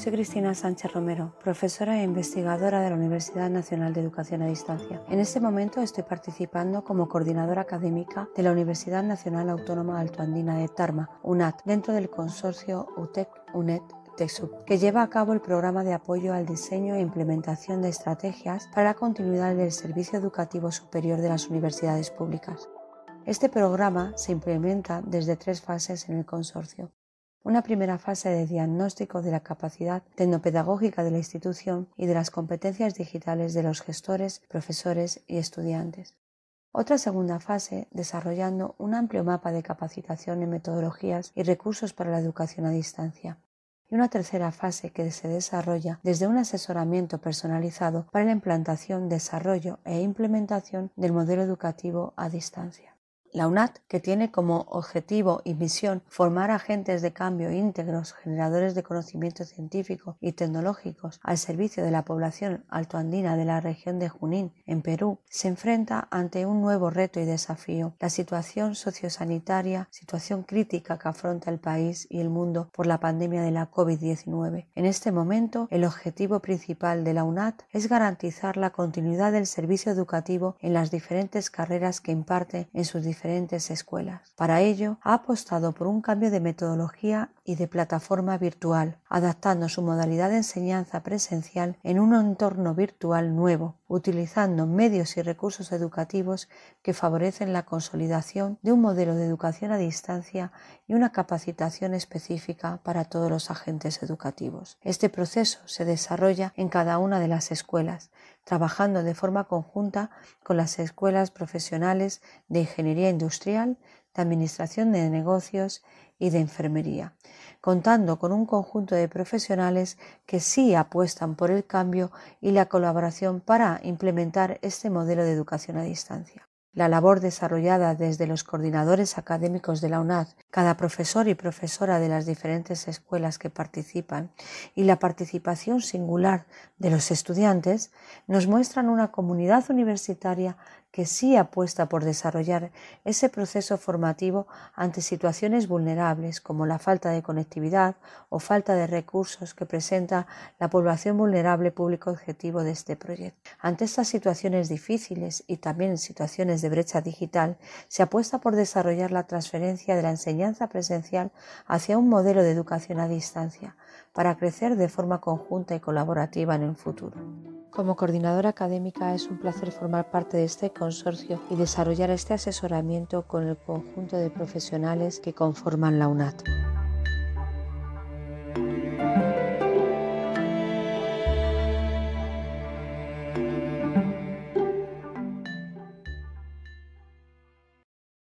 Soy Cristina Sánchez Romero, profesora e investigadora de la Universidad Nacional de Educación a Distancia. En este momento estoy participando como coordinadora académica de la Universidad Nacional Autónoma Altoandina de Tarma, UNAT, dentro del consorcio UTEC-UNED-TECSUP, que lleva a cabo el programa de apoyo al diseño e implementación de estrategias para la continuidad del servicio educativo superior de las universidades públicas. Este programa se implementa desde 3 fases en el consorcio. Una primera fase de diagnóstico de la capacidad tecnopedagógica de la institución y de las competencias digitales de los gestores, profesores y estudiantes. Otra segunda fase desarrollando un amplio mapa de capacitación en metodologías y recursos para la educación a distancia. Y una tercera fase que se desarrolla desde un asesoramiento personalizado para la implantación, desarrollo e implementación del modelo educativo a distancia. La UNAT, que tiene como objetivo y misión formar agentes de cambio íntegros, generadores de conocimiento científico y tecnológicos al servicio de la población altoandina de la región de Junín, en Perú, se enfrenta ante un nuevo reto y desafío: la situación sociosanitaria, situación crítica que afronta el país y el mundo por la pandemia de la COVID-19. En este momento, el objetivo principal de la UNAT es garantizar la continuidad del servicio educativo en las diferentes carreras que imparte en sus diferentes escuelas. Para ello, ha apostado por un cambio de metodología y de plataforma virtual, adaptando su modalidad de enseñanza presencial en un entorno virtual nuevo, utilizando medios y recursos educativos que favorecen la consolidación de un modelo de educación a distancia y una capacitación específica para todos los agentes educativos. Este proceso se desarrolla en cada una de las escuelas, trabajando de forma conjunta con las escuelas profesionales de ingeniería industrial, de administración de negocios y de enfermería, contando con un conjunto de profesionales que sí apuestan por el cambio y la colaboración para implementar este modelo de educación a distancia. La labor desarrollada desde los coordinadores académicos de la UNAD, cada profesor y profesora de las diferentes escuelas que participan y la participación singular de los estudiantes nos muestran una comunidad universitaria que sí apuesta por desarrollar ese proceso formativo ante situaciones vulnerables como la falta de conectividad o falta de recursos que presenta la población vulnerable público objetivo de este proyecto. Ante estas situaciones difíciles y también situaciones de brecha digital, se apuesta por desarrollar la transferencia de la enseñanza presencial hacia un modelo de educación a distancia para crecer de forma conjunta y colaborativa en el futuro. Como coordinadora académica es un placer formar parte de este consorcio y desarrollar este asesoramiento con el conjunto de profesionales que conforman la UNAT.